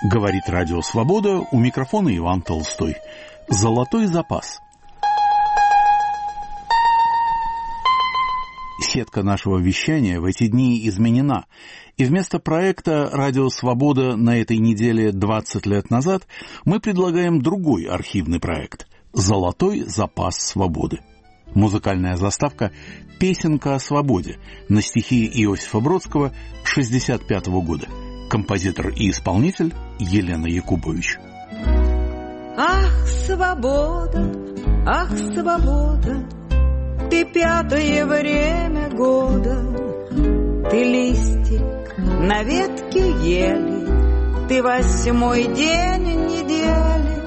Говорит Радио Свобода, у микрофона Иван Толстой. Золотой запас. Сетка нашего вещания в эти дни изменена, и вместо проекта «Радио Свобода» на этой неделе 20 лет назад мы предлагаем другой архивный проект «Золотой запас свободы». Музыкальная заставка «Песенка о свободе» на стихи Иосифа Бродского 1965 года. Композитор и исполнитель Елена Якубович. Ах, свобода, ты пятое время года, ты листик на ветке ели, ты 8-й день недели.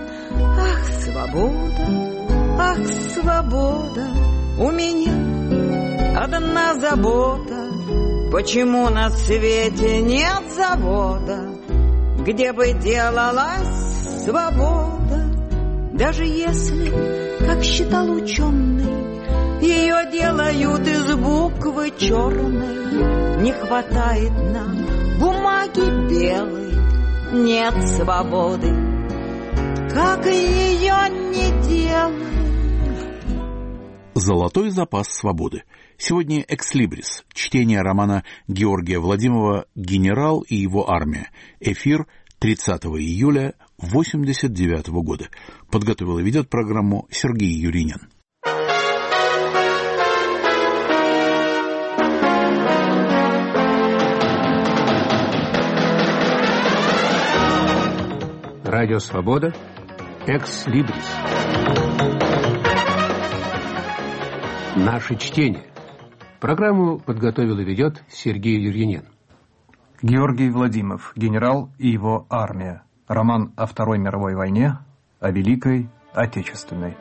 Ах, свобода, у меня одна забота. Почему на свете нет завода, где бы делалась свобода? Даже если, как считал ученый, ее делают из буквы черной, не хватает нам бумаги белой, нет свободы, как ее не делай. «Золотой запас свободы». Сегодня «Экслибрис», чтение романа Георгия Владимирова «Генерал и его армия». Эфир 30 июля 1989 года. Подготовил и ведет программу Сергей Юринин. Радио Свобода. «Экслибрис». Наше чтение. Программу подготовил и ведет Сергей Юрьянин. Георгий Владимиров, «Генерал и его армия». Роман о Второй мировой войне, о Великой Отечественной.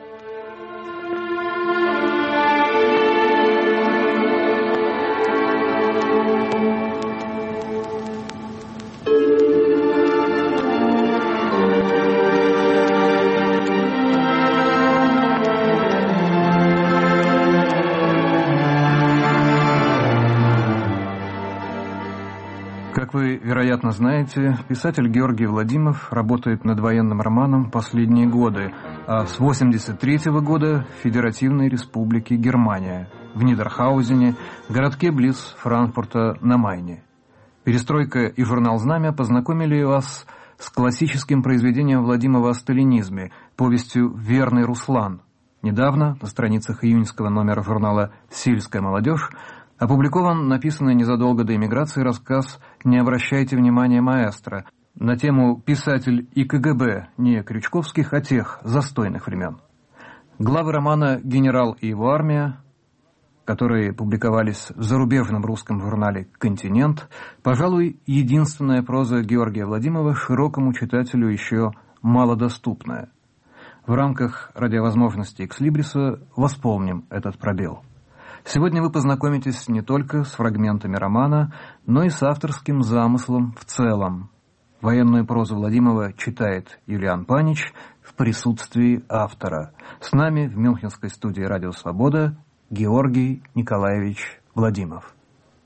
Как вы, вероятно, знаете, писатель Георгий Владимиров работает над военным романом последние годы, а с 1983 года в Федеративной Республике Германия, в Нидерхаузене, городке близ Франкфурта на Майне. «Перестройка» и журнал «Знамя» познакомили вас с классическим произведением Владимирова о сталинизме, повестью «Верный Руслан». Недавно, на страницах июньского номера журнала «Сельская молодежь», опубликован написанный незадолго до эмиграции рассказ «Не обращайте внимания, маэстро» на тему «Писатель и КГБ» не крючковских, а тех застойных времен. Главы романа «Генерал и его армия», которые публиковались в зарубежном русском журнале «Континент», пожалуй, единственная проза Георгия Владимирова широкому читателю еще малодоступная. В рамках радиовозможностей «Экслибриса» восполним этот пробел. Сегодня вы познакомитесь не только с фрагментами романа, но и с авторским замыслом в целом. Военную прозу Владимирова читает Юлиан Панич в присутствии автора. С нами в мюнхенской студии «Радио Свобода» Георгий Николаевич Владимиров.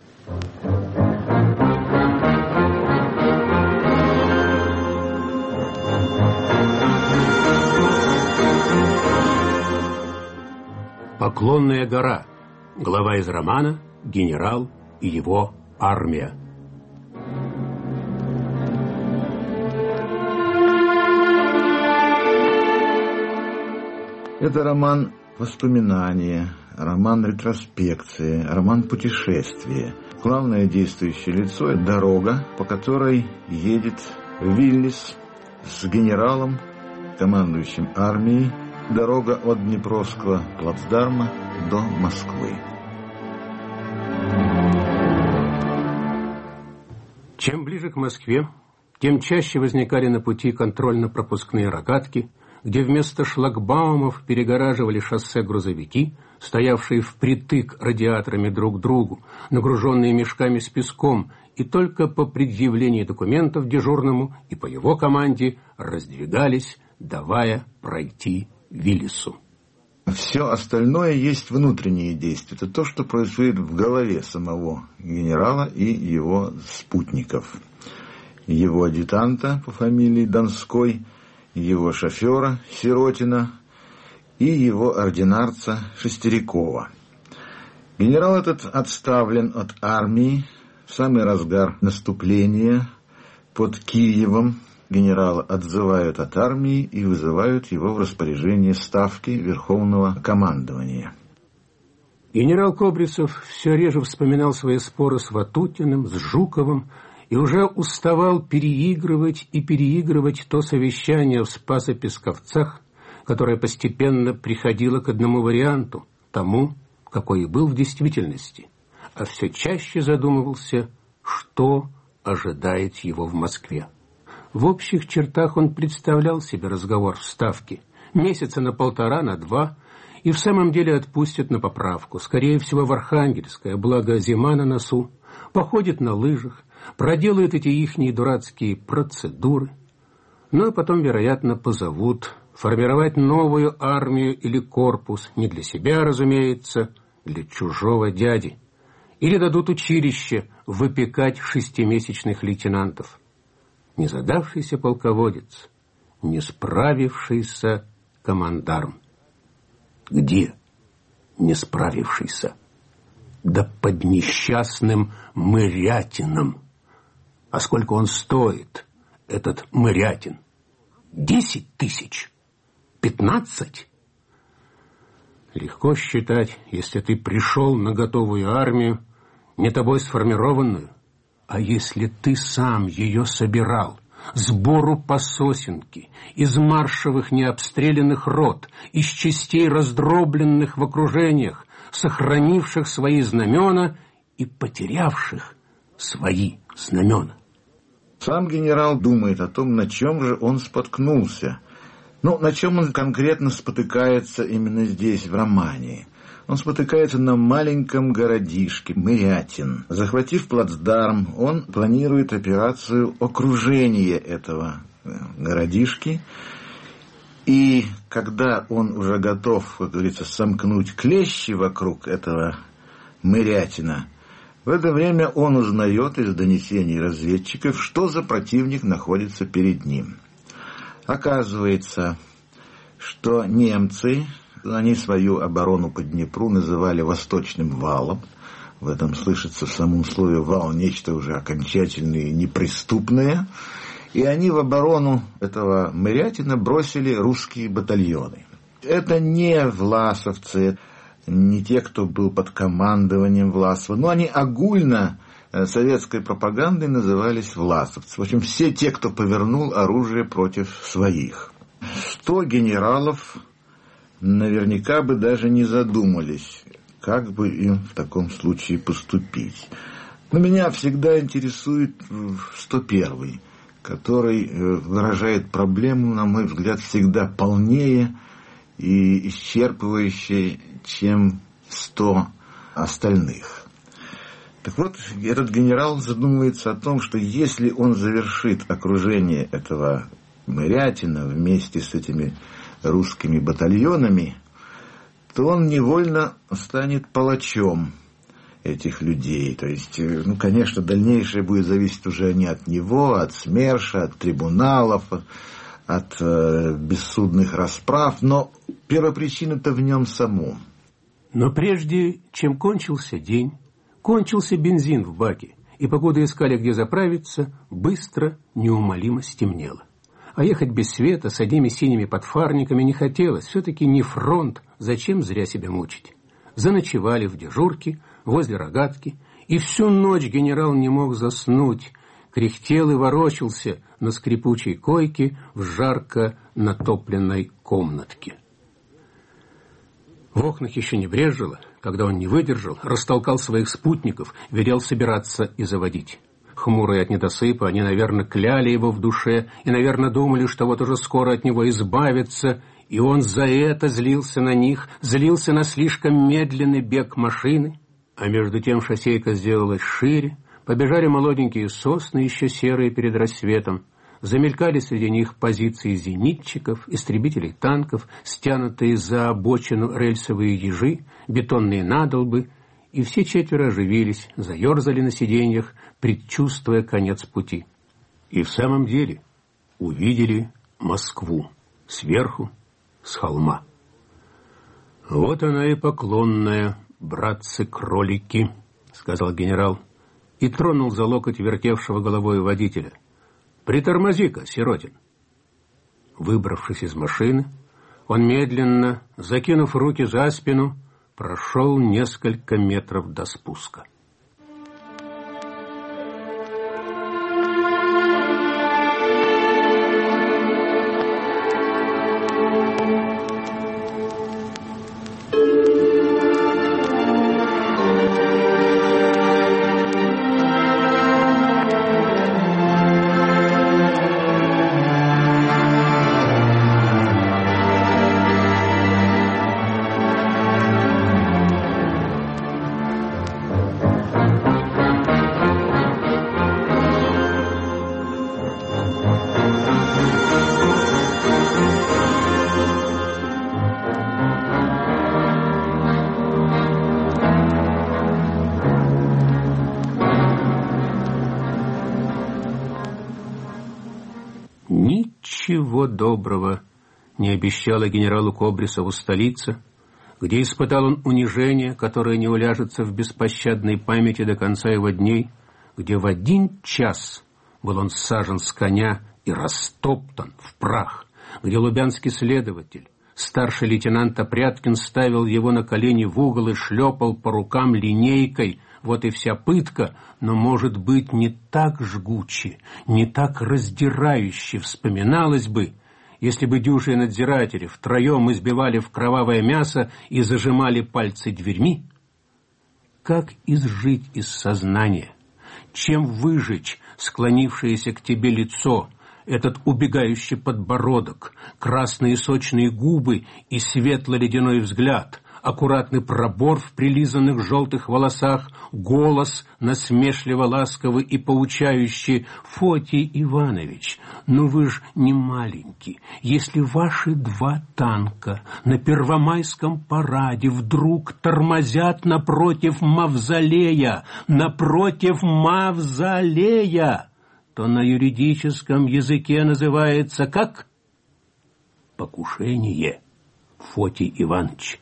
«Поклонная гора». Глава из романа «Генерал и его армия». Это роман воспоминания, роман ретроспекции, роман путешествия. Главное действующее лицо – это дорога, по которой едет Виллис с генералом, командующим армией. Дорога от Днепровского плацдарма до Москвы. Чем ближе к Москве, тем чаще возникали на пути контрольно-пропускные рогатки, где вместо шлагбаумов перегораживали шоссе грузовики, стоявшие впритык радиаторами друг к другу, нагруженные мешками с песком, и только по предъявлении документов дежурному и по его команде раздвигались, давая пройти Виллису. Все остальное есть внутренние действия. Это то, что происходит в голове самого генерала и его спутников. его адъютанта по фамилии Донской, его шофера Сиротина и его ординарца Шестерякова. Генерал этот отставлен от армии в самый разгар наступления под Киевом. Генерала отзывают от армии и вызывают его в распоряжение ставки Верховного командования. Генерал Кобрисов все реже вспоминал свои споры с Ватутиным, с Жуковым, и уже уставал переигрывать то совещание в Спасо-Песковцах, которое постепенно приходило к одному варианту, тому, какой и был в действительности, а все чаще задумывался, что ожидает его в Москве. В общих чертах он представлял себе разговор в Ставке, месяца на 1,5, на 2, и в самом деле отпустят на поправку, скорее всего в Архангельское, благо зима на носу, походит на лыжах, проделает эти ихние дурацкие процедуры, но потом, вероятно, позовут формировать новую армию или корпус, не для себя, разумеется, для чужого дяди, или дадут училище выпекать 6-месячных лейтенантов. Незадавшийся полководец, не справившийся командарм. Где не справившийся? Да под несчастным Мырятином. А сколько он стоит, этот Мырятин? 10 тысяч? 15? Легко считать, если ты пришел на готовую армию, не тобой сформированную. А если ты сам ее собирал, сбору по сосенке, из маршевых необстрелянных рот, из частей раздробленных в окружениях, сохранивших свои знамена и потерявших свои знамена. Сам генерал думает о том, на чем же он споткнулся. На чем он конкретно спотыкается именно здесь, в романе. Он спотыкается на маленьком городишке Мырятин. Захватив плацдарм, он планирует операцию окружения этого городишки. И когда он уже готов, как говорится, сомкнуть клещи вокруг этого Мырятина, в это время он узнает из донесений разведчиков, что за противник находится перед ним. Оказывается, что немцы, они свою оборону по Днепру называли «восточным валом». В этом слышится в самом слове «вал» нечто уже окончательное и неприступное. И они в оборону этого Мырятина бросили русские батальоны. Это не власовцы, не те, кто был под командованием Власова, но они огульно советской пропагандой назывались власовцы. В общем, все те, кто повернул оружие против своих. 100 генералов наверняка бы даже не задумались, как бы им в таком случае поступить. Но меня всегда интересует 101-й, который выражает проблему, на мой взгляд, всегда полнее и исчерпывающее, чем 100 остальных. Так вот, этот генерал задумывается о том, что если он завершит окружение этого Мырятина вместе с этими русскими батальонами, то он невольно станет палачом этих людей. То есть, конечно, дальнейшее будет зависеть уже не от него, от СМЕРШа, от трибуналов, от бессудных расправ, но первопричина-то в нем самом. Но прежде чем кончился день, кончился бензин в баке, и покуда искали, где заправиться, быстро, неумолимо стемнело. А ехать без света, с одними синими подфарниками не хотелось. Все-таки не фронт, зачем зря себя мучить. Заночевали в дежурке, возле рогатки, и всю ночь генерал не мог заснуть, кряхтел и ворочался на скрипучей койке в жарко натопленной комнатке. В окнах еще не брежило, когда он не выдержал, растолкал своих спутников, велел собираться и заводить. Хмурые от недосыпа, они, наверное, кляли его в душе и, наверное, думали, что вот уже скоро от него избавятся, и он за это злился на них, злился на слишком медленный бег машины. А между тем шоссейка сделалась шире, побежали молоденькие сосны, еще серые перед рассветом, замелькали среди них позиции зенитчиков, истребителей танков, стянутые за обочину рельсовые ежи, бетонные надолбы, и все четверо оживились, заерзали на сиденьях, предчувствуя конец пути. И в самом деле увидели Москву сверху, с холма. «Вот она и Поклонная, братцы-кролики», — сказал генерал и тронул за локоть вертевшего головой водителя. «Притормози-ка, Сиротин». Выбравшись из машины, он медленно, закинув руки за спину, прошел несколько метров до спуска. Ничего доброго не обещала генералу Кобрисову столица, где испытал он унижение, которое не уляжется в беспощадной памяти до конца его дней, где в 1 час был он сажен с коня и растоптан в прах, где лубянский следователь, старший лейтенант Опряткин, ставил его на колени в угол и шлепал по рукам линейкой. Вот и вся пытка, но, может быть, не так жгуче, не так раздирающе вспоминалось бы, если бы дюжие надзиратели втроем избивали в кровавое мясо и зажимали пальцы дверьми. Как изжить из сознания? Чем выжечь склонившееся к тебе лицо, этот убегающий подбородок, красные сочные губы и светло-ледяной взгляд, аккуратный пробор в прилизанных желтых волосах, голос насмешливо-ласковый и поучающий: «Фотий Иванович, ну вы ж не маленький. Если ваши 2 танка на Первомайском параде вдруг тормозят напротив мавзолея, то на юридическом языке называется как? Покушение, Фотий Иванович.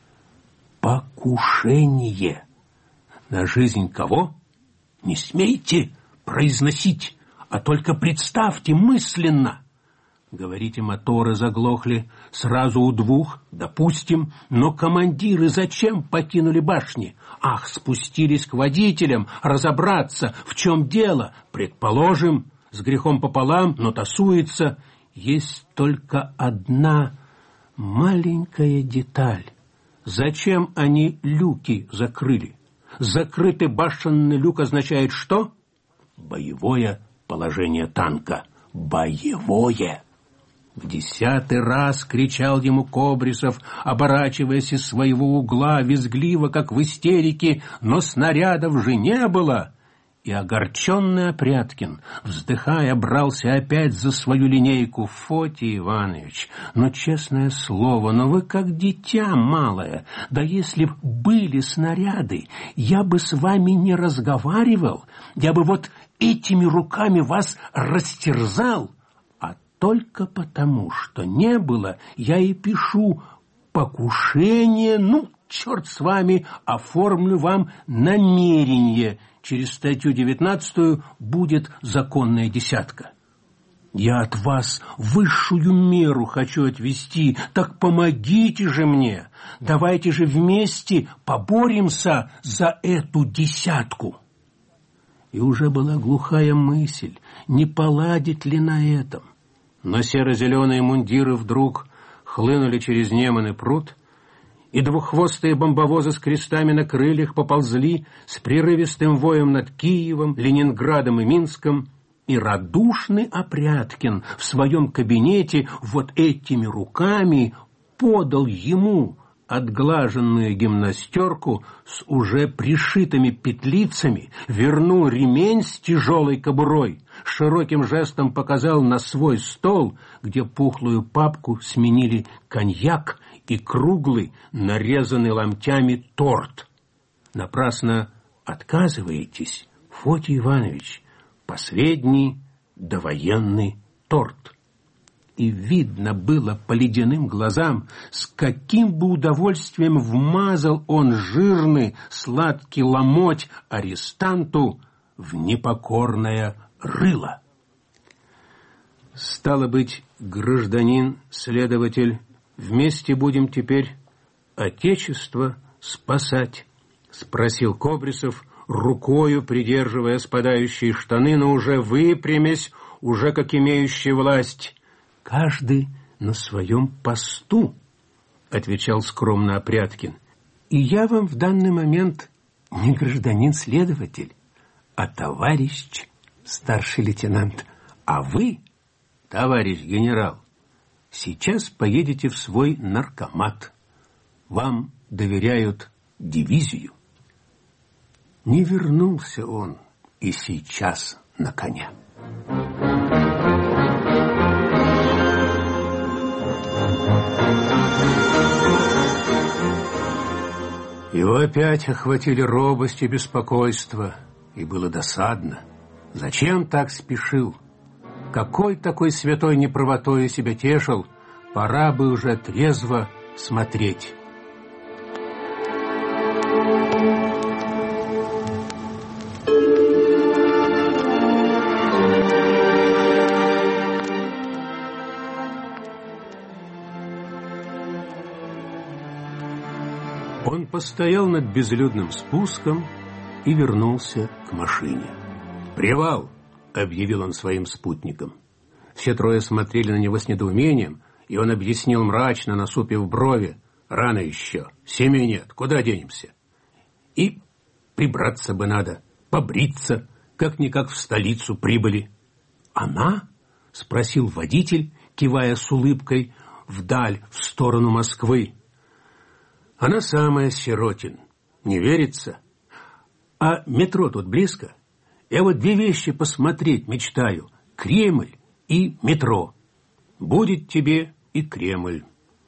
Покушение. На жизнь кого? Не смейте произносить, а только представьте мысленно. Говорите, моторы заглохли сразу у 2, допустим, но командиры зачем покинули башни? Ах, спустились к водителям разобраться, в чем дело. Предположим, с грехом пополам, но тасуется. Есть только одна маленькая деталь. Зачем они люки закрыли? Закрытый башенный люк означает что? Боевое положение танка. Боевое. В 10-й раз кричал ему Кобрисов, оборачиваясь из своего угла, визгливо, как в истерике, но снарядов же не было. И огорченный Опряткин, вздыхая, брался опять за свою линейку. Фотий Иванович, ну, честное слово, но вы как дитя малое. Да если б были снаряды, я бы с вами не разговаривал, я бы вот этими руками вас растерзал. А только потому, что не было, я и пишу покушение, ну, черт с вами, оформлю вам намерение. Через статью 19 будет законная десятка. Я от вас высшую меру хочу отвести, так помогите же мне. Давайте же вместе поборемся за эту десятку. И уже была глухая мысль, не поладить ли на этом. Но серо-зеленые мундиры вдруг хлынули через Неман и пруд, и двуххвостые бомбовозы с крестами на крыльях поползли с прерывистым воем над Киевом, Ленинградом и Минском, и радушный Опряткин в своем кабинете вот этими руками подал ему отглаженную гимнастерку с уже пришитыми петлицами, вернул ремень с тяжелой кобурой, широким жестом показал на свой стол, где пухлую папку сменили коньяк и круглый, нарезанный ломтями торт. Напрасно отказываетесь, Фотий Иванович. Последний довоенный торт. И видно было по ледяным глазам, с каким бы удовольствием вмазал он жирный сладкий ломоть арестанту в непокорное рыло. Стало быть, гражданин-следователь, вместе будем теперь Отечество спасать? — спросил Кобрисов, рукою придерживая спадающие штаны, но уже выпрямясь, уже как имеющий власть. — Каждый на своем посту, — отвечал скромно Опряткин. — И я вам в данный момент не гражданин-следователь, а товарищ старший лейтенант. А вы, товарищ генерал, сейчас поедете в свой наркомат. Вам доверяют дивизию. Не вернулся он и сейчас на коня. Его опять охватили робость и беспокойство, и было досадно. Зачем так спешил? Какой такой святой неправотой себя тешил? Пора бы уже трезво смотреть. Он постоял над безлюдным спуском и вернулся к машине. «Привал!» — объявил он своим спутникам. Все трое смотрели на него с недоумением, и он объяснил мрачно, насупив брови: «Рано еще, семьи нет, куда денемся? И прибраться бы надо, побриться, как-никак в столицу прибыли». «Она?» — спросил водитель, кивая с улыбкой вдаль, в сторону Москвы. «Она самая, Сиротин. Не верится? А метро тут близко? Я вот две вещи посмотреть мечтаю: Кремль и метро. Будет тебе и Кремль,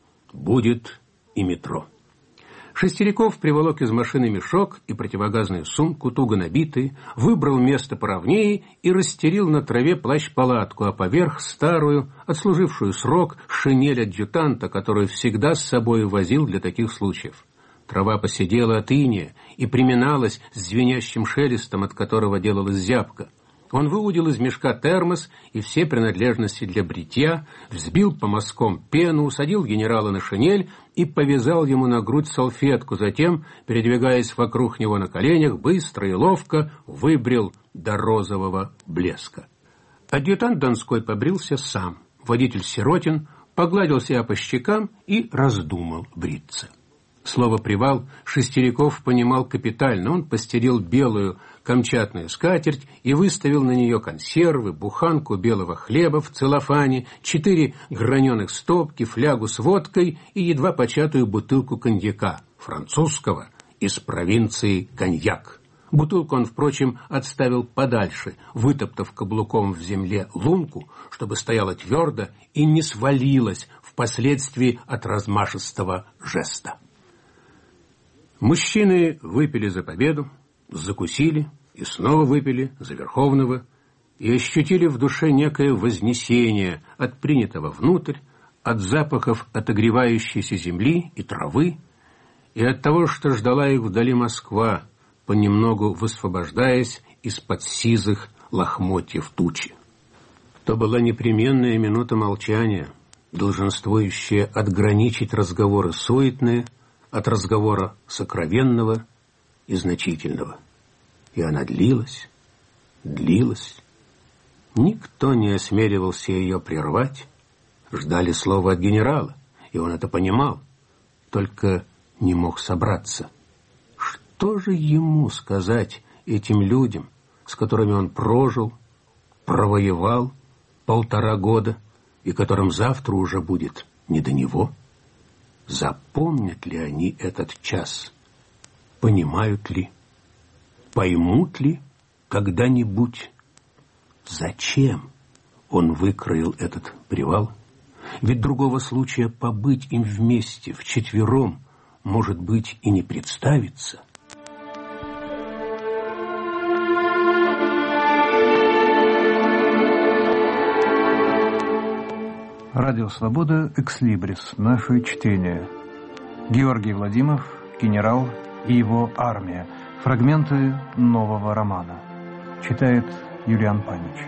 будет и метро». Шестериков приволок из машины мешок и противогазную сумку, туго набитые, выбрал место поровнее и расстелил на траве плащ-палатку, а поверх старую, отслужившую срок, шинель адъютанта, которую всегда с собой возил для таких случаев. Трава поседела от иния и приминалась с звенящим шелестом, от которого делалась зябка. Он выудил из мешка термос и все принадлежности для бритья, взбил по мазкам пену, усадил генерала на шинель и повязал ему на грудь салфетку, затем, передвигаясь вокруг него на коленях, быстро и ловко выбрил до розового блеска. Адъютант Донской побрился сам. Водитель Сиротин погладил себя по щекам и раздумал бриться. Слово «привал» Шестериков понимал капитально. Он постелил белую камчатную скатерть и выставил на нее консервы, буханку белого хлеба в целлофане, 4 граненых стопки, флягу с водкой и едва початую бутылку коньяка, французского, из провинции Коньяк. Бутылку он, впрочем, отставил подальше, вытоптав каблуком в земле лунку, чтобы стояла твердо и не свалилась впоследствии от размашистого жеста. Мужчины выпили за победу, закусили и снова выпили за Верховного и ощутили в душе некое вознесение от принятого внутрь, от запахов отогревающейся земли и травы, и от того, что ждала их вдали Москва, понемногу высвобождаясь из-под сизых лохмотьев тучи. То была непременная минута молчания, долженствующая отграничить разговоры суетные от разговора сокровенного и значительного. И она длилась, длилась. Никто не осмеливался ее прервать. Ждали слова от генерала, и он это понимал, только не мог собраться. Что же ему сказать этим людям, с которыми он прожил, провоевал 1,5 года, и которым завтра уже будет не до него? Запомнят ли они этот час? Понимают ли? Поймут ли когда-нибудь? Зачем он выкроил этот привал? Ведь другого случая побыть им вместе, вчетвером, может быть, и не представится. Радио «Свобода», «Экслибрис», «Наше чтение». Георгий Владимов, генерал и его армия. Фрагменты нового романа. Читает Юлиан Панич.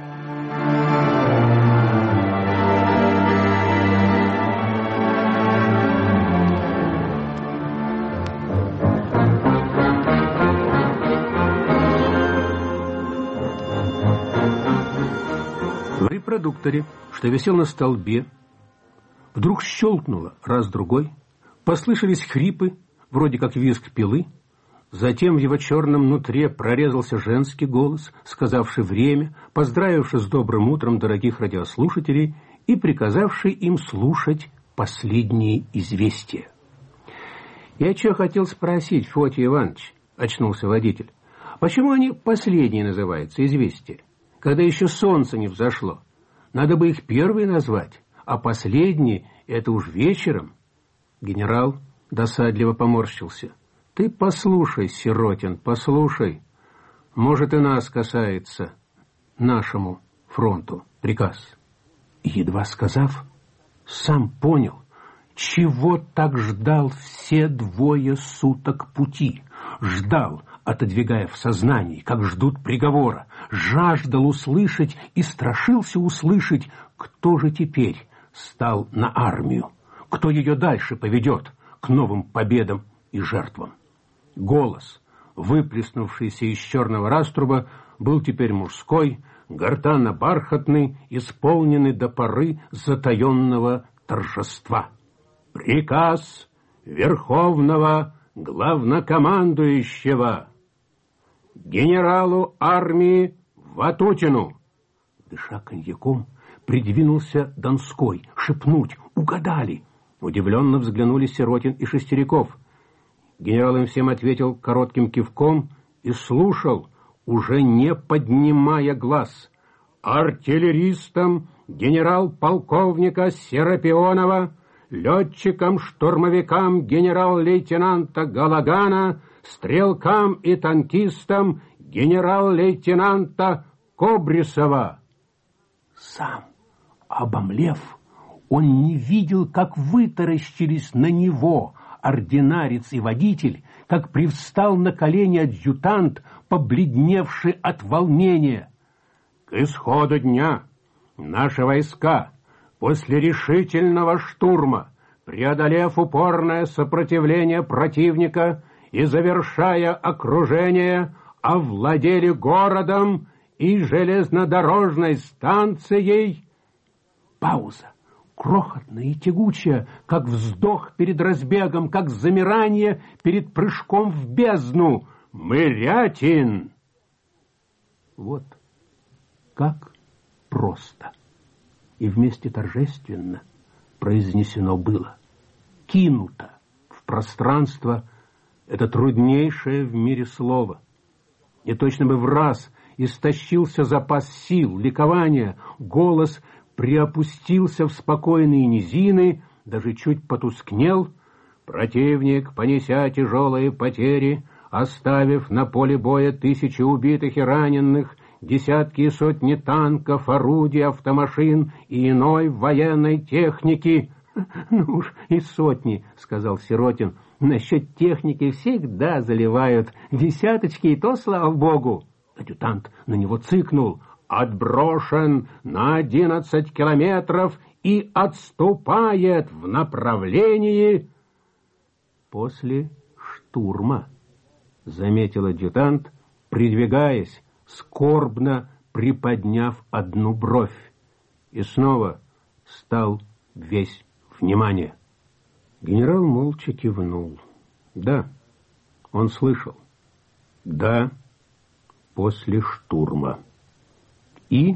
В репродукторе, что висел на столбе, вдруг щелкнуло раз-другой, послышались хрипы, вроде как визг пилы, затем в его черном нутре прорезался женский голос, сказавший время, поздравивший с добрым утром дорогих радиослушателей и приказавший им слушать последние известия. «Я что хотел спросить, Фотий Иванович?» — очнулся водитель. «Почему они последние называются, известия? Когда еще солнце не взошло. Надо бы их первые назвать, а последние — это уж вечером». Генерал досадливо поморщился. «Ты послушай, Сиротин, послушай. Может, и нас касается, нашему фронту, приказ». Едва сказав, сам понял, чего так ждал все 2 суток пути. Ждал, отодвигая в сознании, как ждут приговора, жаждал услышать и страшился услышать, кто же теперь стал на армию, кто ее дальше поведет к новым победам и жертвам. Голос, выплеснувшийся из черного раструба, был теперь мужской, гортанно-бархатный, исполненный до поры затаенного торжества. «Приказ Верховного Главнокомандующего генералу армии Ватутину!» Дыша коньяком, придвинулся Донской. Шепнуть: «Угадали!» Удивленно взглянули Сиротин и Шестеряков. Генерал им всем ответил коротким кивком и слушал, уже не поднимая глаз. «Артиллеристам генерал-полковника Серапионова, летчикам-штурмовикам генерал-лейтенанта Галагана, стрелкам и танкистам генерал-лейтенанта Кобрисова». Сам, обомлев, он не видел, как вытаращились на него ординарец и водитель, как привстал на колени адъютант, побледневший от волнения. «К исходу дня наши войска, после решительного штурма, преодолев упорное сопротивление противника и завершая окружение, овладели городом и железнодорожной станцией». Пауза, крохотная и тягучая, как вздох перед разбегом, как замирание перед прыжком в бездну. «Мырятин!» Вот как просто и вместе торжественно произнесено было. Кинуто в пространство это труднейшее в мире слово. И точно бы в раз истощился запас сил, ликования, голос приопустился в спокойные низины, даже чуть потускнел. Противник, понеся тяжелые потери, оставив на поле боя 1000 убитых и раненых, десятки и сотни танков, орудий, автомашин и иной военной техники. «Ну уж и сотни», — сказал Сиротин. «Насчет техники всегда заливают десяточки, и то, слава богу». Адъютант на него цыкнул. «Отброшен на 11 километров и отступает в направлении...» «После штурма», — заметил адъютант, придвигаясь, скорбно приподняв одну бровь, и снова стал весь внимание. Генерал молча кивнул. Да, он слышал. Да, после штурма. И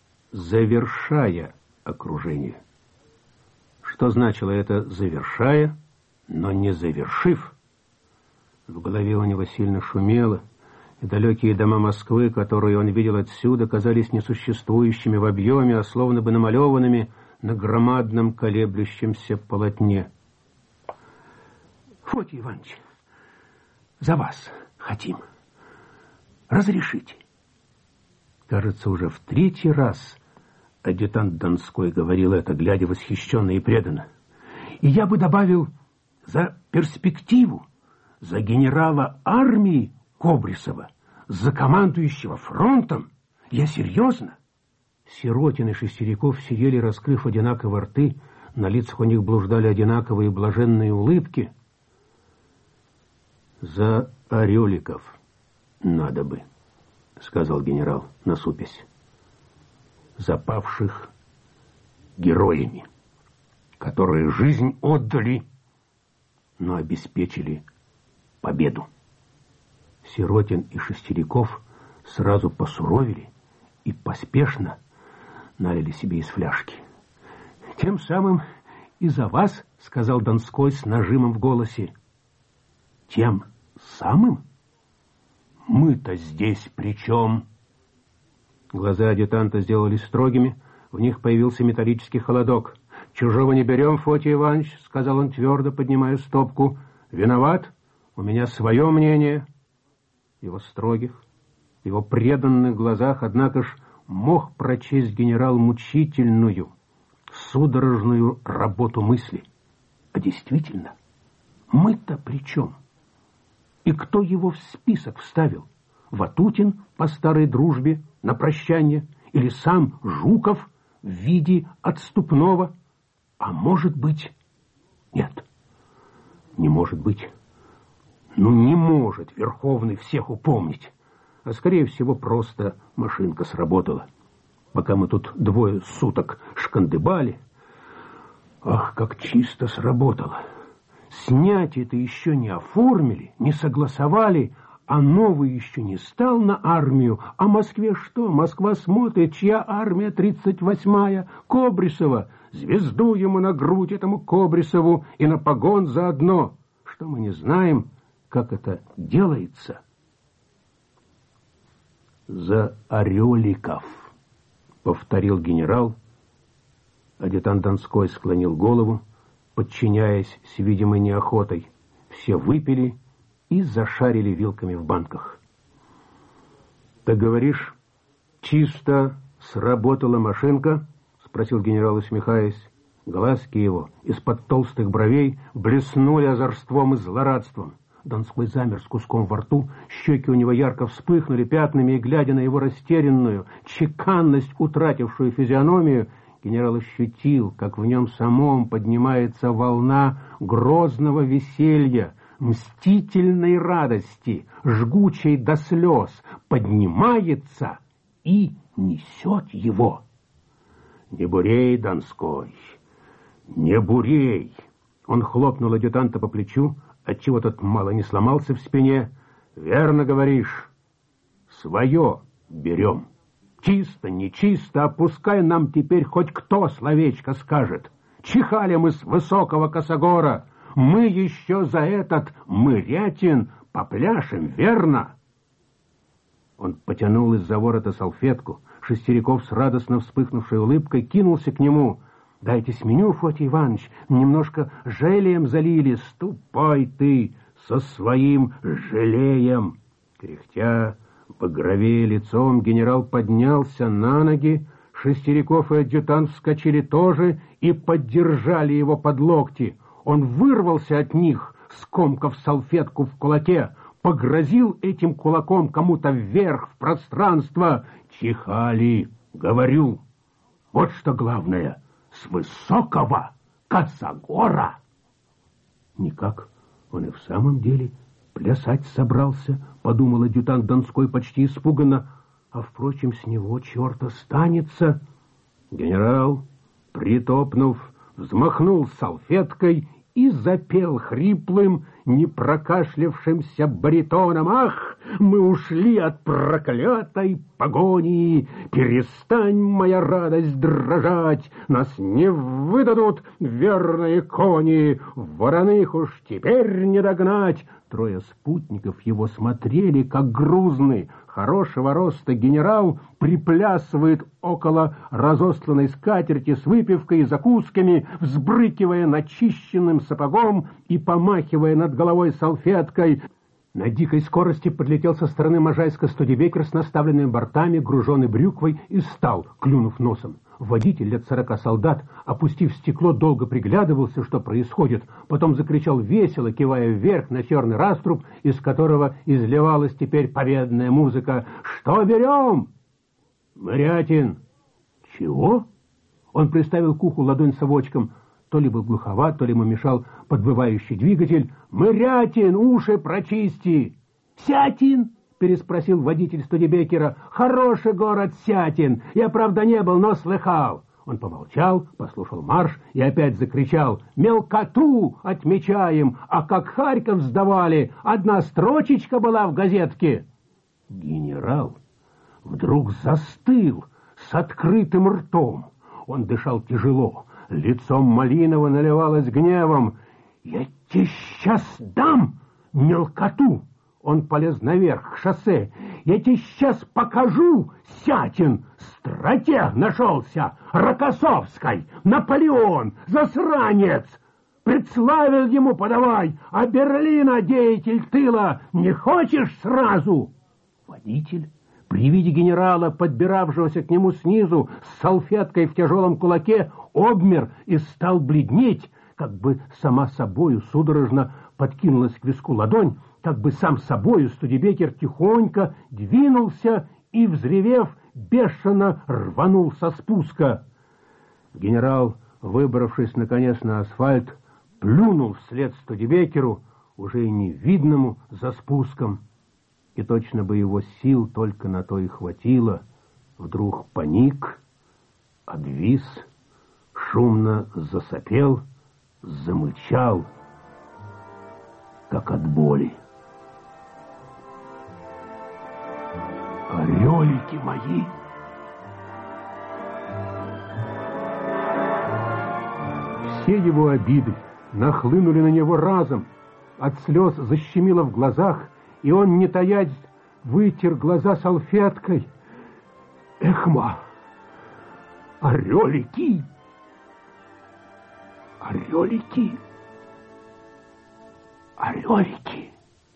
завершая окружение. Что значило это «завершая», но не завершив? В голове у него сильно шумело, и далекие дома Москвы, которые он видел отсюда, казались несуществующими в объеме, а словно бы намалеванными на громадном колеблющемся полотне. «Фотий Иванович, за вас хотим. Разрешите». Кажется, уже в 3-й раз Адъютант Донской говорил это, глядя восхищенно и преданно. И я бы добавил, за перспективу, за генерала армии Кобрисова, за командующего фронтом. Я серьезно. Сиротин и Шестеряков сидели, раскрыв одинаково рты, на лицах у них блуждали одинаковые блаженные улыбки. «За Ореликов надо бы», — сказал генерал, насупясь. «За павших героями, которые жизнь отдали, но обеспечили победу». Сиротин и Шестеряков сразу посуровели и поспешно налили себе из фляжки. «Тем самым и за вас», — сказал Донской с нажимом в голосе. «Тем самым? Мы-то здесь при чем?» Глаза адъютанта сделались строгими, в них появился металлический холодок. «Чужого не берем, Фотий Иванович», — сказал он твердо, поднимая стопку. «Виноват? У меня свое мнение». В его строгих, его преданных глазах, однако ж, мог прочесть генерал мучительную, судорожную работу мысли. А действительно, мы-то при чем? И кто его в список вставил? Ватутин по старой дружбе на прощание? Или сам Жуков в виде отступного? А может быть... Нет, не может быть. Ну, не может Верховный всех упомнить. А скорее всего, просто машинка сработала. Пока мы тут 2 суток шкандыбали. Ах, как чисто сработало. Снятие-то еще не оформили, не согласовали, а новый еще не стал на армию. А Москве что? Москва смотрит, чья армия 38-я? Кобрисова. Звезду ему на грудь, этому Кобрисову, и на погон заодно. Что мы не знаем, как это делается? «За Ореликов», — повторил генерал. Адъютант Донской склонил голову, подчиняясь с видимой неохотой. Все выпили и зашарили вилками в банках. «Ты говоришь, чисто сработала машинка?» — спросил генерал, усмехаясь. Глазки его из-под толстых бровей блеснули озорством и злорадством. Донской замер с куском во рту, щеки у него ярко вспыхнули пятнами, и, глядя на его растерянную, чеканность утратившую физиономию, генерал ощутил, как в нем самом поднимается волна грозного веселья, мстительной радости, жгучей до слез, поднимается и несет его. «Не бурей, Донской, не бурей!» Он хлопнул адъютанта по плечу, отчего тот мало не сломался в спине. «Верно говоришь, свое берем. Чисто, нечисто, а пускай нам теперь хоть кто словечко скажет. Чихали мы с высокого косогора, мы еще за этот Мырятин попляшем, верно?» Он потянул из-за ворота салфетку. Шестеряков с радостно вспыхнувшей улыбкой кинулся к нему. «Дайте сменю, Фотий Иванович, немножко желеем залили». «Ступай ты со своим желеем!» Кряхтя, багровее лицом, генерал поднялся на ноги. Шестеряков и адъютант вскочили тоже и поддержали его под локти. Он вырвался от них, скомкав салфетку в кулаке, погрозил этим кулаком кому-то вверх в пространство. «Чихали, говорю, вот что главное, с высокого косогора!» «Никак, он и в самом деле плясать собрался», — подумал адъютант Донской почти испуганно. «А, впрочем, с него черт останется». Генерал, притопнув, взмахнул салфеткой и запел хриплым, не прокашлявшимся баритоном: «Ах, мы ушли от проклятой погони! Перестань, моя радость, дрожать! Нас не выдадут верные кони! Вороных уж теперь не догнать!» Трое спутников его смотрели, как грузный, хорошего роста генерал приплясывает около разосланной скатерти с выпивкой и закусками, взбрыкивая начищенным сапогом и помахивая над головой салфеткой. На дикой скорости подлетел со стороны Можайска студебекер с наставленными бортами, груженный брюквой, и стал, клюнув носом. Водитель лет 40 солдат, опустив стекло, долго приглядывался, что происходит. Потом закричал весело, кивая вверх на черный раструб, из которого изливалась теперь победная музыка. «Что берем?» «Мырятин». «Чего?» Он приставил к уху ладонь совочком. То ли был глуховат, то ли ему мешал подвывающий двигатель. «Мырятин, уши прочисти!» «Сятин?» — переспросил водитель Студебекера. «Хороший город Сятин. Я, правда, не был, но слыхал». Он помолчал, послушал марш и опять закричал: «Мелкоту отмечаем, а как Харьков сдавали, одна строчечка была в газетке». Генерал вдруг застыл с открытым ртом. Он дышал тяжело, лицом малиново наливалось гневом. «Я тебе сейчас дам мелкоту!» Он полез наверх к шоссе. «Я тебе сейчас покажу, Сятин! Стратег нашелся! Рокоссовской! Наполеон! Засранец! Предславил ему подавай! А Берлина, деятель тыла, не хочешь сразу?» Водитель, при виде генерала, подбиравшегося к нему снизу, с салфеткой в тяжелом кулаке, обмер и стал бледнеть, как бы сама собою судорожно подкинулась к виску ладонь, как бы сам собою Студебекер тихонько двинулся и, взревев, бешено рванул со спуска. Генерал, выбравшись наконец на асфальт, плюнул вслед Студебекеру, уже невидному за спуском. И точно бы его сил только на то и хватило. Вдруг паник, обвис, шумно засопел, замычал, как от боли. «Орелики мои!» Все его обиды нахлынули на него разом. От слез защемило в глазах, и он, не таясь, вытер глаза салфеткой. «Эхма! Орелики! Орелики! Орелики!»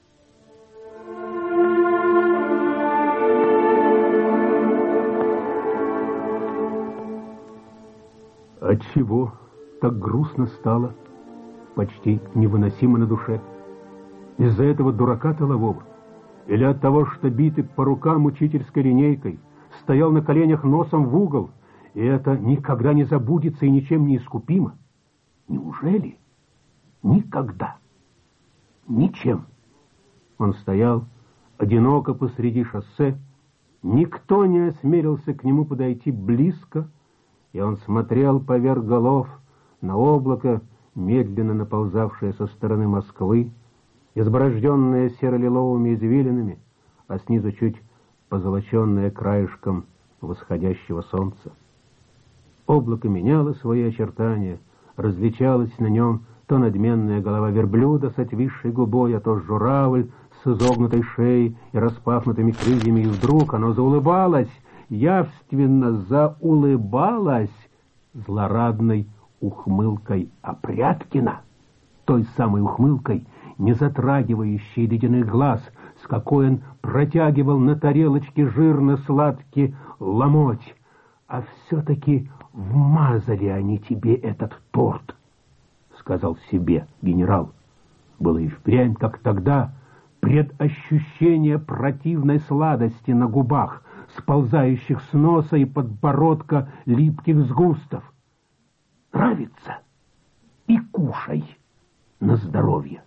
Отчего так грустно стало, почти невыносимо на душе? Из-за этого дурака тылового? Или от того, что битый по рукам учительской линейкой стоял на коленях носом в угол, и это никогда не забудется и ничем не искупимо? Неужели? Никогда. Ничем. Он стоял одиноко посреди шоссе, никто не осмелился к нему подойти близко, и он смотрел поверх голов на облако, медленно наползавшее со стороны Москвы, изборожденное серо-лиловыми извилинами, а снизу чуть позолоченное краешком восходящего солнца. Облако меняло свои очертания, различалась на нем то надменная голова верблюда с отвисшей губой, а то журавль с изогнутой шеей и распахнутыми крыльями, и вдруг оно заулыбалось, явственно заулыбалась злорадной ухмылкой Опряткина, той самой ухмылкой, не затрагивающей ледяных глаз, с какой он протягивал на тарелочке жирно-сладкий ломоть. «А все-таки вмазали они тебе этот торт», — сказал себе генерал. Было и впрямь, как тогда, предощущение противной сладости на губах, сползающих с носа и подбородка липких сгустов. Нравится? И кушай на здоровье.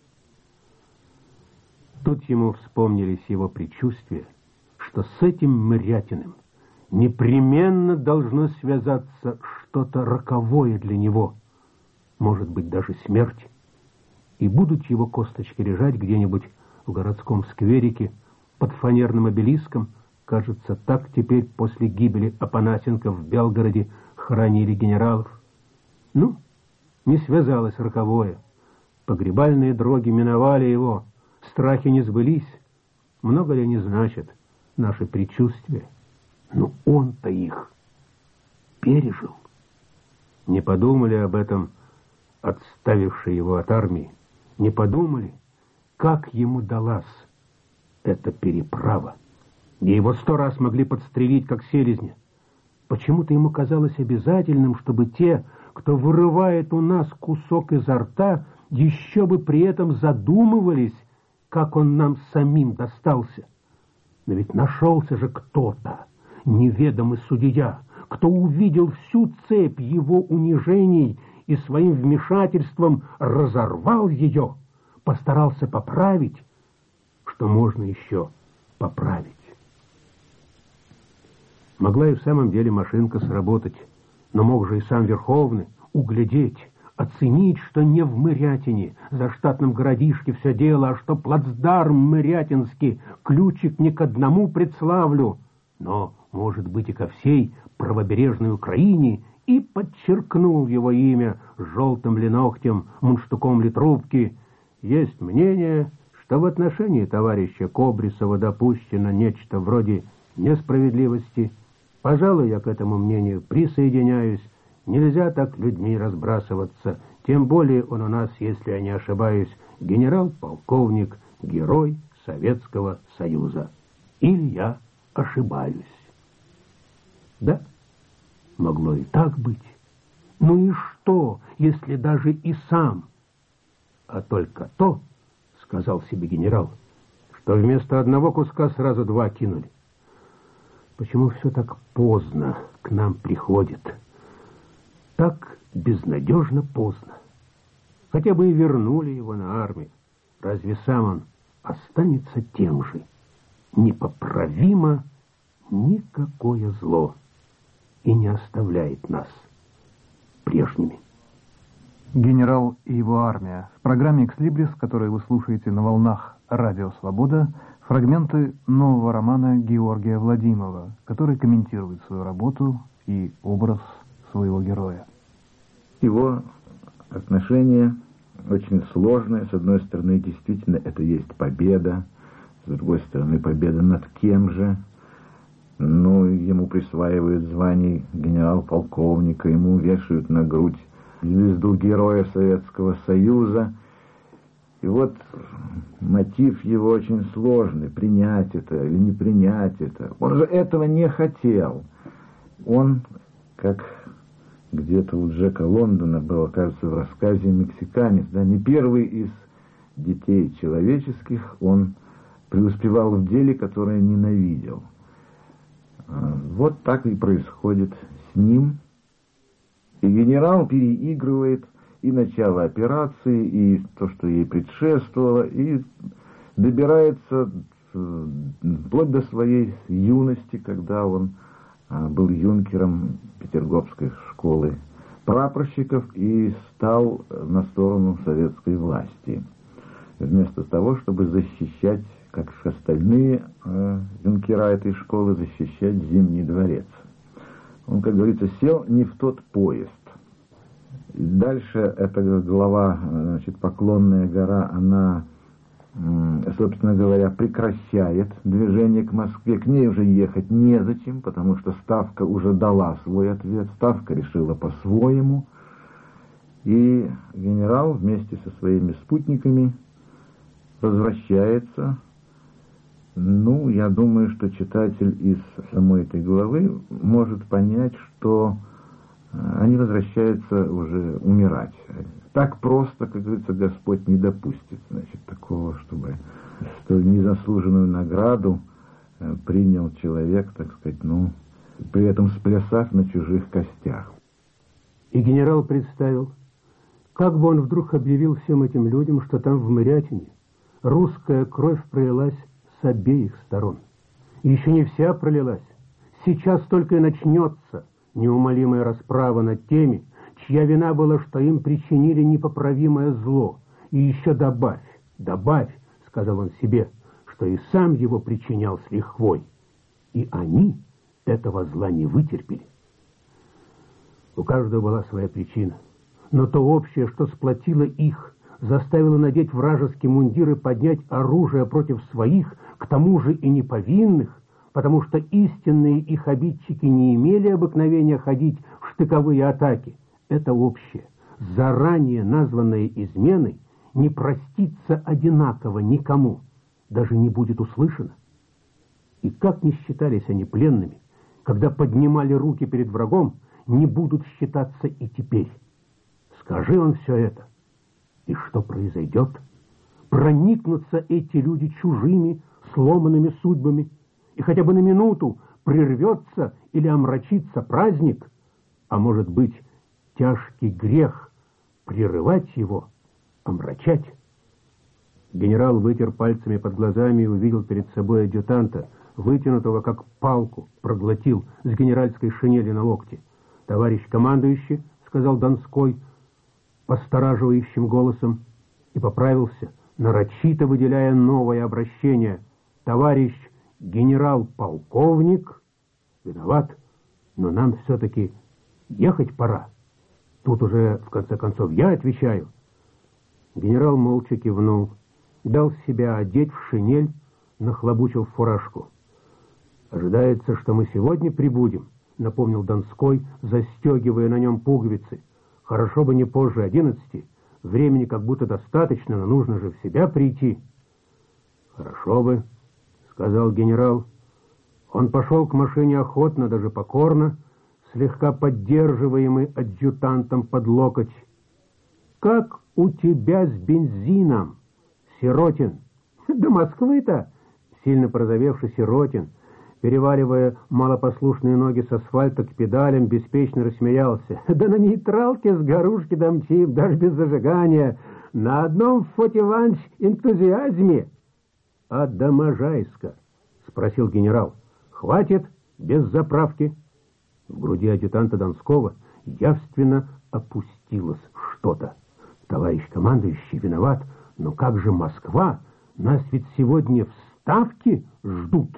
Тут ему вспомнились его предчувствия, что с этим Мырятиным непременно должно связаться что-то роковое для него, может быть, даже смерть, и будут его косточки лежать где-нибудь в городском скверике под фанерным обелиском. Кажется, так теперь после гибели Апанасенко в Белгороде хоронили генералов. Ну, не связалось роковое. Погребальные дроги миновали его, страхи не сбылись. Много ли они значат, наши предчувствия? Но он-то их пережил. Не подумали об этом отставившие его от армии? Не подумали, как ему далась эта переправа, где его 100 раз могли подстрелить, как селезня? Почему-то ему казалось обязательным, чтобы те, кто вырывает у нас кусок изо рта, еще бы при этом задумывались, как он нам самим достался. Но ведь нашелся же кто-то, неведомый судья, кто увидел всю цепь его унижений и своим вмешательством разорвал ее, постарался поправить, что можно еще поправить. Могла и в самом деле машинка сработать, но мог же и сам Верховный углядеть, оценить, что не в Мырятине, за штатном городишке все дело, а что плацдарм мырятинский, ключик не к одному предславлю, но, может быть, и ко всей правобережной Украине, и подчеркнул его имя желтым ли ногтем, мундштуком ли трубки. Есть мнение, что в отношении товарища Кобрисова допущено нечто вроде несправедливости. Пожалуй, я к этому мнению присоединяюсь. Нельзя так людьми разбрасываться, тем более он у нас, если я не ошибаюсь, генерал-полковник, герой Советского Союза. Или я ошибаюсь? Да, могло и так быть. Ну и что, если даже и сам? А только то, сказал себе генерал, что вместо одного куска сразу два кинули. Почему все так поздно к нам приходит? Так безнадежно поздно. Хотя бы и вернули его на армию. Разве сам он останется тем же? Непоправимо никакое зло и не оставляет нас прежними. Генерал и его армия. В программе «Экслибрис», которую вы слушаете на волнах «Радио Свобода», фрагменты нового романа Георгия Владимова, который комментирует свою работу и образ своего героя. Его отношения очень сложные. С одной стороны, действительно, это есть победа. С другой стороны, победа над кем же? Ну, ему присваивают звание генерал-полковника, ему вешают на грудь звезду Героя Советского Союза. И вот мотив его очень сложный, принять это или не принять это. Он же этого не хотел. Он, как где-то у Джека Лондона было, кажется, в рассказе «Мексиканец», да, не первый из детей человеческих, он преуспевал в деле, которое ненавидел. Вот так и происходит с ним. И генерал переигрывает и начало операции, и то, что ей предшествовало, и добирается вплоть до своей юности, когда он был юнкером Петергофской школы прапорщиков и стал на сторону советской власти. Вместо того, чтобы защищать, как остальные юнкера этой школы, защищать Зимний дворец. Он, как говорится, сел не в тот поезд. Дальше эта глава, значит, Поклонная гора, она, собственно говоря, прекращает движение к Москве. К ней уже ехать незачем, потому что Ставка уже дала свой ответ. Ставка решила по-своему. И генерал вместе со своими спутниками возвращается. Ну, я думаю, что читатель из самой этой главы может понять, что они возвращаются уже умирать. Так просто, как говорится, Господь не допустит, значит, такого, чтобы столь незаслуженную награду принял человек, так сказать, ну, при этом сплясав на чужих костях. И генерал представил, как бы он вдруг объявил всем этим людям, что там в Мырятине русская кровь пролилась с обеих сторон. И еще не вся пролилась. Сейчас только и начнется неумолимая расправа над теми, чья вина была, что им причинили непоправимое зло. И еще добавь, сказал он себе, что и сам его причинял с лихвой. И они этого зла не вытерпели. У каждого была своя причина. Но то общее, что сплотило их, заставило надеть вражеские мундиры и поднять оружие против своих, к тому же и неповинных, потому что истинные их обидчики не имели обыкновения ходить в штыковые атаки. Это общее, заранее названное изменой, не простится одинаково никому, даже не будет услышано. И как ни считались они пленными, когда поднимали руки перед врагом, не будут считаться и теперь. Скажи он все это, и что произойдет? Проникнутся эти люди чужими, сломанными судьбами, и хотя бы на минуту прервется или омрачится праздник, а может быть, тяжкий грех прерывать его, омрачать. Генерал вытер пальцами под глазами и увидел перед собой адъютанта, вытянутого как палку, проглотил с генеральской шинели на локте. «Товарищ командующий», — сказал Донской постораживающим голосом, и поправился, нарочито выделяя новое обращение. «Товарищ генерал-полковник, виноват, но нам все-таки ехать пора. Тут уже, в конце концов, я отвечаю». Генерал молча кивнул, дал себя одеть в шинель, нахлобучил фуражку. «Ожидается, что мы сегодня прибудем», — напомнил Донской, застегивая на нем пуговицы. «Хорошо бы не позже 11. Времени как будто достаточно, но нужно же в себя прийти». «Хорошо бы», — сказал генерал. Он пошел к машине охотно, даже покорно, слегка поддерживаемый адъютантом под локоть. «Как у тебя с бензином, Сиротин?» «До Москвы-то?» Сильно порозовевший Сиротин, переваливая малопослушные ноги с асфальта к педалям, беспечно рассмеялся. «Да на нейтралке с горушки домчим, даже без зажигания, на одном, Фоть Иванович, энтузиазме». «А до Можайска?» — спросил генерал. «Хватит без заправки». В груди адъютанта Донского явственно опустилось что-то. «Товарищ командующий, виноват, но как же Москва? Нас ведь сегодня в Ставке ждут».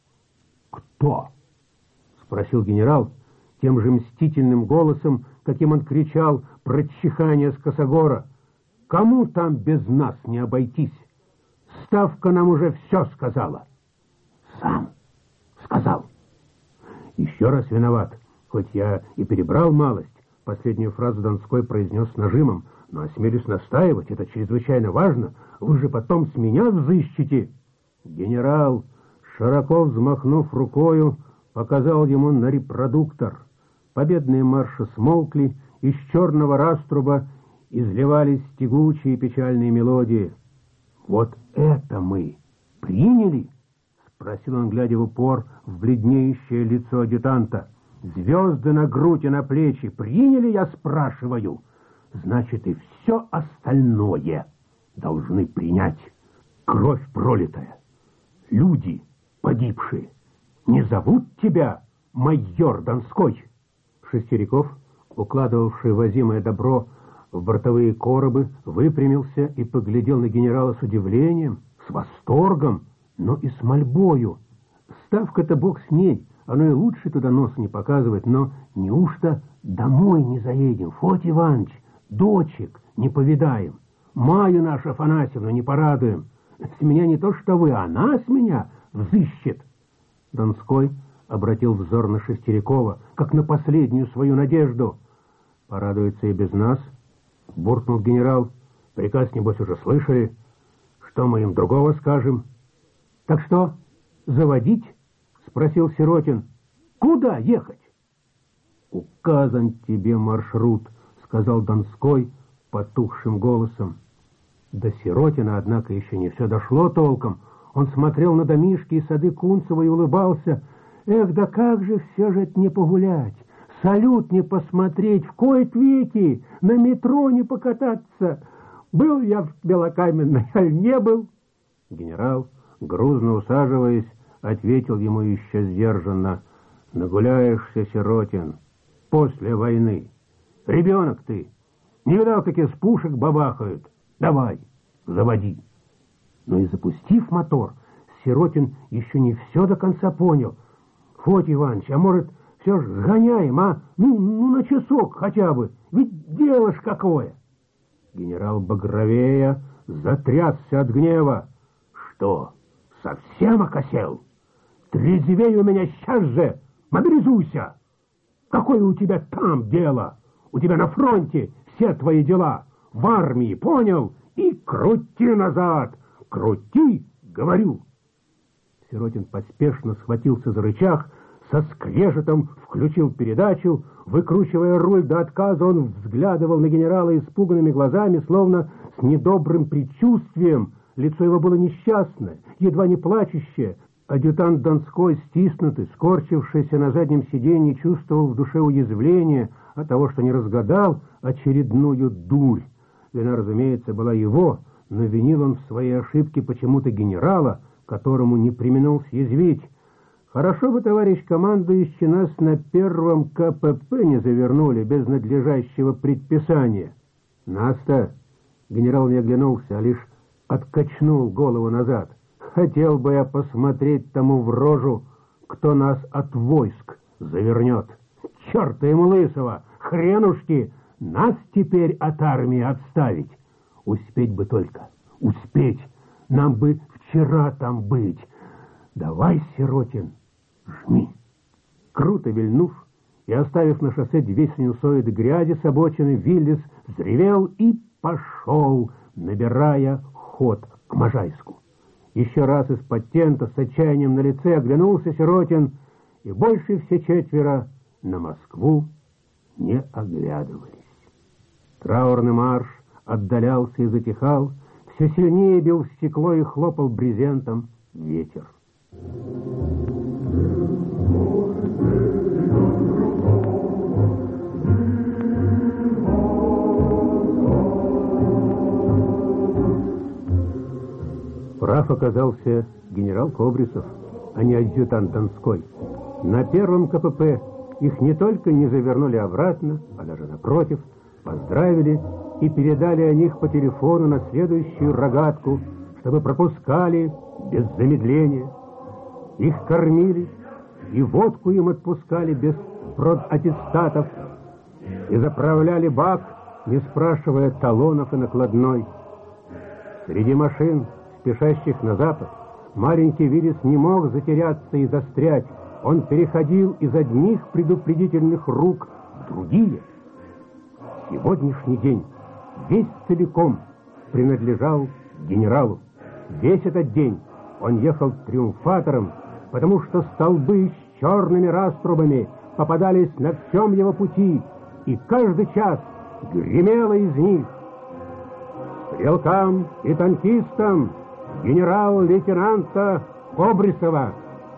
«Кто?» — спросил генерал тем же мстительным голосом, каким он кричал про чихание с косогора. «Кому там без нас не обойтись? Ставка нам уже все сказала». «Сам сказал». «Еще раз виноват, хоть я и перебрал малость». Последнюю фразу Донской произнес с нажимом. «Но осмелюсь настаивать, это чрезвычайно важно. Вы же потом с меня взыщете». Генерал, широко взмахнув рукою, показал ему на репродуктор. Победные марши смолкли, из черного раструба изливались тягучие печальные мелодии. «Вот это мы приняли?» — спросил он, глядя в упор в бледнеющее лицо адъютанта. «Звезды на грудь и на плечи приняли, я спрашиваю? Значит, и все остальное должны принять. Кровь пролитая, люди погибшие. Не зовут тебя майор Донской?» Шестериков, укладывавший возимое добро в бортовые коробы, выпрямился и поглядел на генерала с удивлением, с восторгом, но и с мольбою. Ставка-то бог с ней, оно и лучше туда нос не показывает, но неужто домой не заедем, Фоть Иванович, дочек не повидаем, Маю нашу Афанасьевну не порадуем? С меня не то что вы, она с меня взыщет». Донской обратил взор на Шестерикова, как на последнюю свою надежду. «Порадуется и без нас», — буркнул генерал. «Приказ, небось, уже слышали. Что мы им другого скажем?» «Так что, заводить?» — спросил Сиротин. «Куда ехать?» «Указан тебе маршрут», — сказал Донской потухшим голосом. До Сиротина, однако, еще не все дошло толком. Он смотрел на домишки и сады Кунцева и улыбался. «Эх, да как же все же это не погулять, салют не посмотреть, в кои-то веки на метро не покататься. Был я в Белокаменной, аль не был?» Генерал, грузно усаживаясь, ответил ему еще сдержанно: «Нагуляешься, Сиротин, после войны. Ребенок ты, не видал, как из пушек бабахают? Давай, заводи». Но и запустив мотор, Сиротин еще не все до конца понял. «Фоть Иванович, а может, все ж сгоняем, а? Ну, на часок хотя бы, ведь дело ж какое!» Генерал багровея затрясся от гнева. «Что, совсем окосел? Трезвей у меня сейчас же! Мобилизуйся! Какое у тебя там дело? У тебя на фронте все твои дела, в армии, понял? И крути назад! Крути, говорю!» Сиротин поспешно схватился за рычаг, со скрежетом включил передачу. Выкручивая руль до отказа, он взглядывал на генерала испуганными глазами, словно с недобрым предчувствием. Лицо его было несчастное, едва не плачущее. Адъютант Донской, стиснутый, скорчившийся на заднем сиденье, чувствовал в душе уязвление от того, что не разгадал очередную дурь. Вина, разумеется, была его, но винил он в своей ошибке почему-то генерала, которому не преминул съязвить. Хорошо бы, товарищ командующий, нас на первом КПП не завернули без надлежащего предписания. Нас-то генерал не оглянулся, а лишь откачнул голову назад. Хотел бы я посмотреть тому в рожу, кто нас от войск завернет. Черта ему лысого, хренушки, нас теперь от армии отставить. Успеть бы только, успеть, нам бы вчера там быть. Давай, Сиротин, жми. Круто вильнув и оставив на шоссе 2 синусоиды грязи с обочины, Виллис взревел и пошел, набирая ход к Можайску. Еще раз из-под тента с отчаянием на лице оглянулся Сиротин, и больше все четверо на Москву не оглядывались. Траурный марш отдалялся и затихал, все сильнее бил в стекло и хлопал брезентом ветер. Прав оказался генерал Кобрисов, а не адъютант Донской. На первом КПП их не только не завернули обратно, а даже напротив, поздравили и передали о них по телефону на следующую рогатку, чтобы пропускали без замедления. Их кормили и водку им отпускали без продаттестатов и заправляли бак, не спрашивая талонов и накладной. Среди машин, спешащих на запад, маленький Виллис не мог затеряться и застрять. Он переходил из одних предупредительных рук в другие. Сегодняшний день весь целиком принадлежал генералу. Весь этот день он ехал триумфатором, потому что столбы с черными раструбами попадались на всем его пути, и каждый час гремело из них: стрелкам и танкистам генерал-лейтенанта Кобрисова.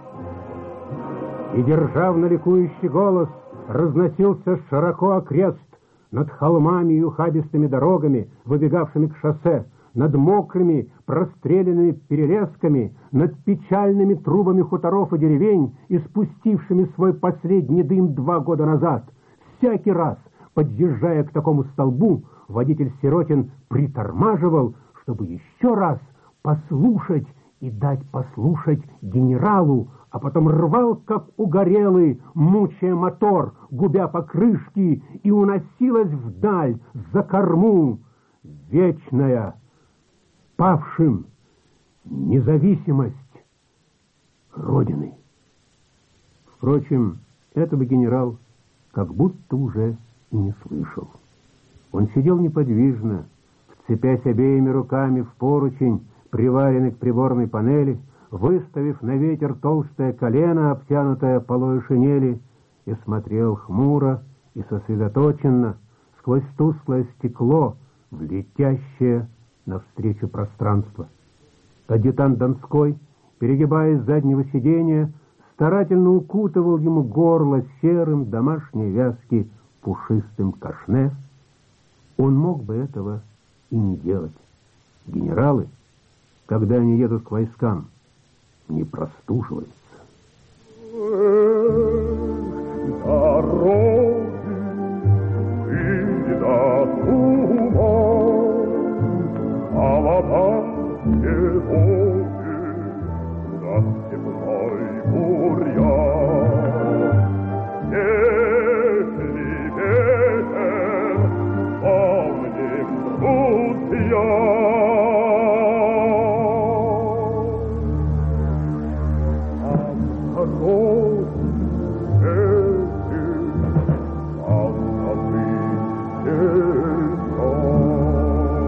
И, державно ликующий голос, разносился широко окрест над холмами и ухабистыми дорогами, выбегавшими к шоссе, над мокрыми, простреленными перелесками, над печальными трубами хуторов и деревень, испустившими свой последний дым 2 года назад. Всякий раз, подъезжая к такому столбу, водитель Сиротин притормаживал, чтобы еще раз послушать и дать послушать генералу, а потом рвал, как угорелый, мучая мотор, губя покрышки, и уносилась вдаль, за корму, вечная, павшим, независимость Родины. Впрочем, этого генерал как будто уже и не слышал. Он сидел неподвижно, вцепясь обеими руками в поручень, приваренный к приборной панели, выставив на ветер толстое колено, обтянутое полой шинели, и смотрел хмуро и сосредоточенно сквозь тусклое стекло в летящее навстречу пространство. Адъютант Донской, перегибаясь с заднего сиденья, старательно укутывал ему горло серым домашней вязки пушистым кашне. Он мог бы этого и не делать. Генералы, когда они едут к войскам, не простуживаются.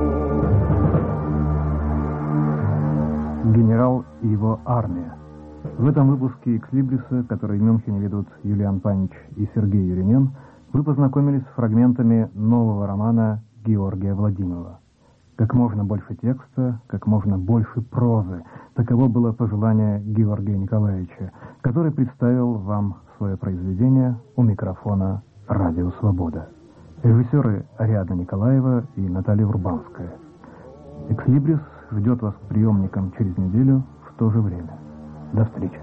Генерал и его армия. В этом выпуске «Экслибриса», который в Мюнхене ведут Юлиан Панич и Сергей Юринен, вы познакомились с фрагментами нового романа Георгия Владимирова. Как можно больше текста, как можно больше прозы. Таково было пожелание Георгия Николаевича, который представил вам свое произведение у микрофона «Радио Свобода». Режиссеры Ариадна Николаева и Наталья Урбанская. «Экслибрис» ждет вас к приемникам через неделю в то же время. До встречи.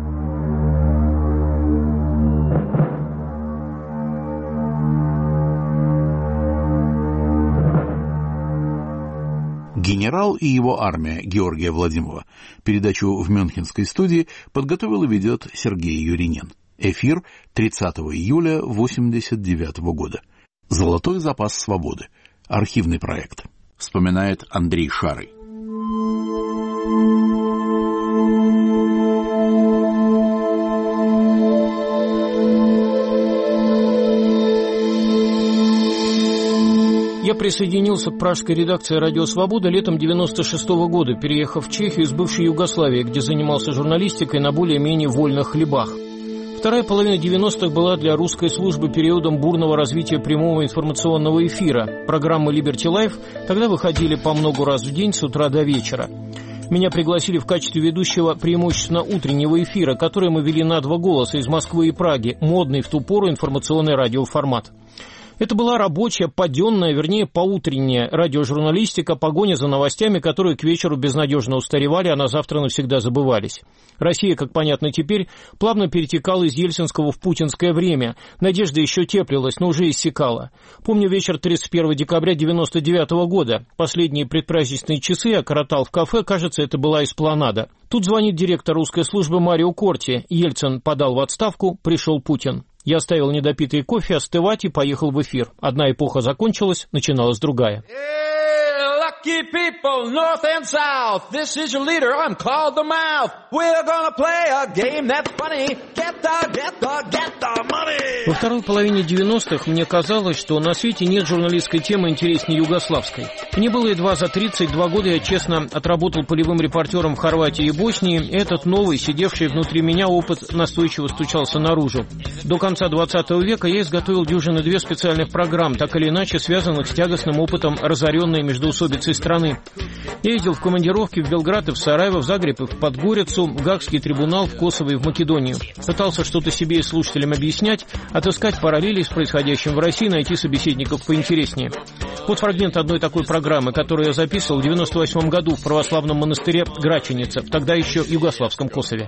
«Генерал и его армия» Георгия Владимирова. Передачу в Мюнхенской студии подготовил и ведет Сергей Юринен. Эфир 30 июля 1989 года. «Золотой запас свободы». Архивный проект. Вспоминает Андрей Шарый. Я присоединился к пражской редакции «Радио Свобода» летом 1996 года, переехав в Чехию из бывшей Югославии, где занимался журналистикой на более-менее вольных хлебах. Вторая половина 90-х была для русской службы периодом бурного развития прямого информационного эфира. Программы «Liberty Life» тогда выходили по много раз в день с утра до вечера. Меня пригласили в качестве ведущего преимущественно утреннего эфира, который мы вели на 2 голоса из Москвы и Праги, модный в ту пору информационный радиоформат. Это была рабочая, паденная, вернее, поутренняя радиожурналистика, погоня за новостями, которые к вечеру безнадежно устаревали, а на завтра навсегда забывались. Россия, как понятно теперь, плавно перетекала из ельцинского в путинское время. Надежда еще теплилась, но уже иссякала. Помню вечер 31 декабря 1999 года. Последние предпраздничные часы я коротал в кафе, кажется, это была эспланада. Тут звонит директор русской службы Марио Корти. Ельцин подал в отставку, пришел Путин. Я оставил недопитый кофе остывать и поехал в эфир. Одна эпоха закончилась, начиналась другая. Lucky people, north and south, this is your leader, I'm called the Mouth. We're gonna play a game that's funny, get the money. Во второй половине 90-х мне казалось, что на свете нет журналистской темы интереснее югославской. Мне было едва за 32 года, я честно отработал полевым репортером в Хорватии и Боснии, и этот новый, сидевший внутри меня опыт настойчиво стучался наружу. До конца 20 века я изготовил 2 специальных программ, так или иначе связанных с тягостным опытом разоренной междоусобицы страны. Я ездил в командировки в Белград и в Сараево, в Загреб и в Подгорицу, в Гаагский трибунал, в Косово и в Македонию. Пытался что-то себе и слушателям объяснять, отыскать параллели с происходящим в России, найти собеседников поинтереснее. Вот фрагмент одной такой программы, которую я записывал в 98 году в православном монастыре Граченица, в тогда еще югославском Косове.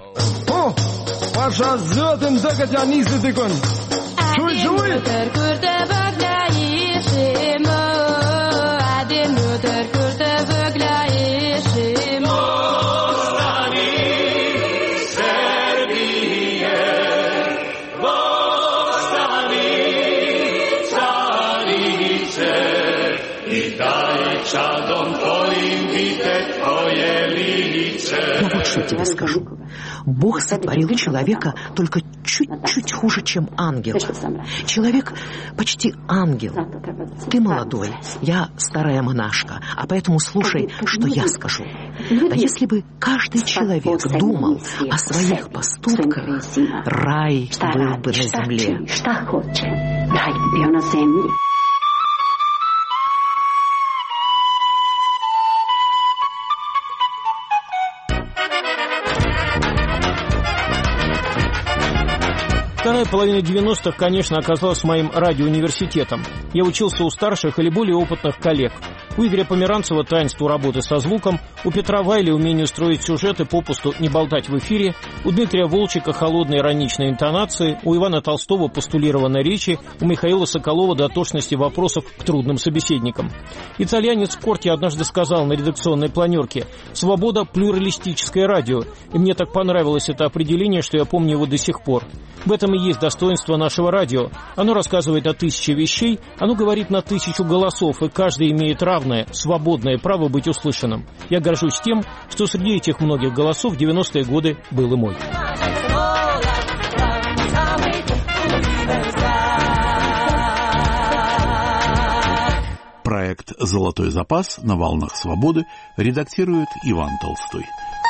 Я вот что тебе скажу. Бог сотворил человека только чуть-чуть хуже, чем ангел. Человек почти ангел. Ты молодой, я старая монашка, а поэтому слушай, что я скажу. Да если бы каждый человек думал о своих поступках, рай был бы на земле. Вторая половина 90-х, конечно, оказалась моим радиоуниверситетом. Я учился у старших или более опытных коллег. У Игоря Померанцева таинству работы со звуком, у Петра Вайли умению строить сюжеты, попусту не болтать в эфире, у Дмитрия Волчика холодной ироничной интонации, у Ивана Толстого постулированной речи, у Михаила Соколова дотошности вопросов к трудным собеседникам. Итальянец Корти однажды сказал на редакционной планерке: «Свобода – плюралистическое радио», и мне так понравилось это определение, что я помню его до сих пор. В этом и есть достоинство нашего радио. Оно рассказывает о 1000 вещей, оно говорит на 1000 голосов, и каждый имеет равное, свободное право быть услышанным. Я горжусь тем, что среди этих многих голосов в 90-е годы был и мой. Проект «Золотой запас» на волнах свободы редактирует Иван Толстой.